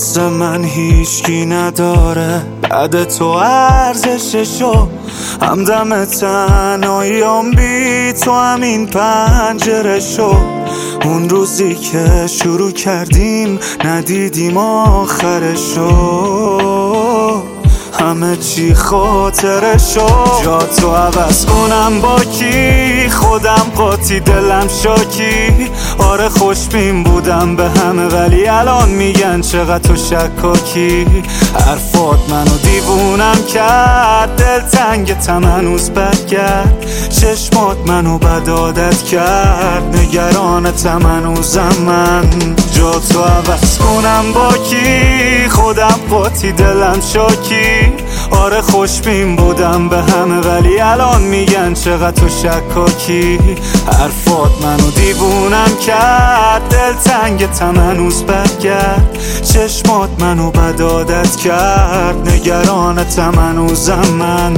واسه من هیچکی نداره بعد تو ارزششو، همدم تنهاییام بی تو همین پنجره شو. اون روزی که شروع کردیم ندیدیم آخرشو، همه چی خاطرشو. جا تو عوض کنم با کی، خودم قاطی دلم شاکی. آره خوشبین بودم به همه ولی الان میگن چقدر تو شکاکی. حرفات منو دیوونم کرد، دلتنگتم هنوز برگرد. چشمات منو بد عادت کرد، نگرانتم هنوزم من. جا تو عوض کنم با کی، خودم قاطی دلم شاکی. آره خوشبین بودم به همه ولی الان میگن چقدر تو شکاکی. حرفات منو دیوونم کرد، دلتنگتم هنوز برگرد. چشمات منو بد عادت کرد، نگرانتم هنوزم من.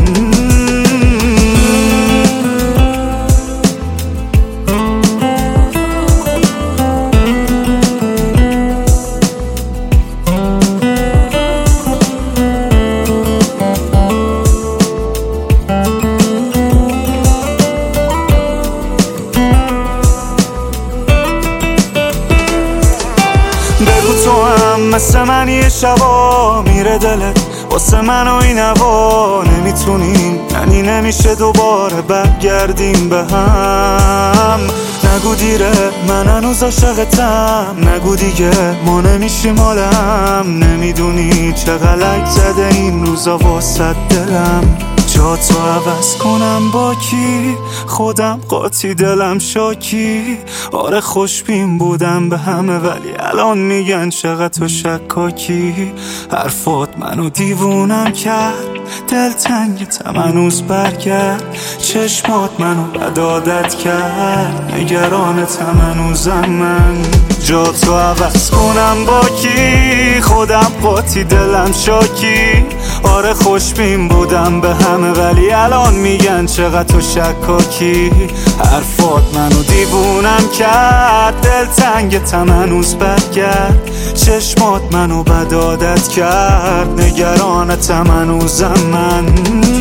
بگو تو هم مثل من یه شبا میره دلت واسه من و این هوا. نمیتونیم یعنی نمیشه دوباره برگردیم به هم. نگو دیره من هنوز عاشقتم، نگو دیگه ما نمیشیم حالم. نمیدونی چه غلط زده این روزا واسه دلم. جا تو عوض کنم با کی، خودم قاطی دلم شاکی. آره خوشبین بودم به همه ولی الان میگن چقدر تو شکاکی. حرفات منو دیوونم کرد، دلتنگتم هنوز برگرد. چشمات منو بد عادت کرد، نگرانتم هنوزم من. جا تو عوض کنم با کی، خودم قاطی دلم شاکی. آره خوشبین بودم به همه ولی الان میگن چقدر تو شکاکی. حرفات منو دیوونم کرد، دلتنگتم هنوز برگرد. چشمات منو بد عادت کرد، نگرانتم هنوزم من.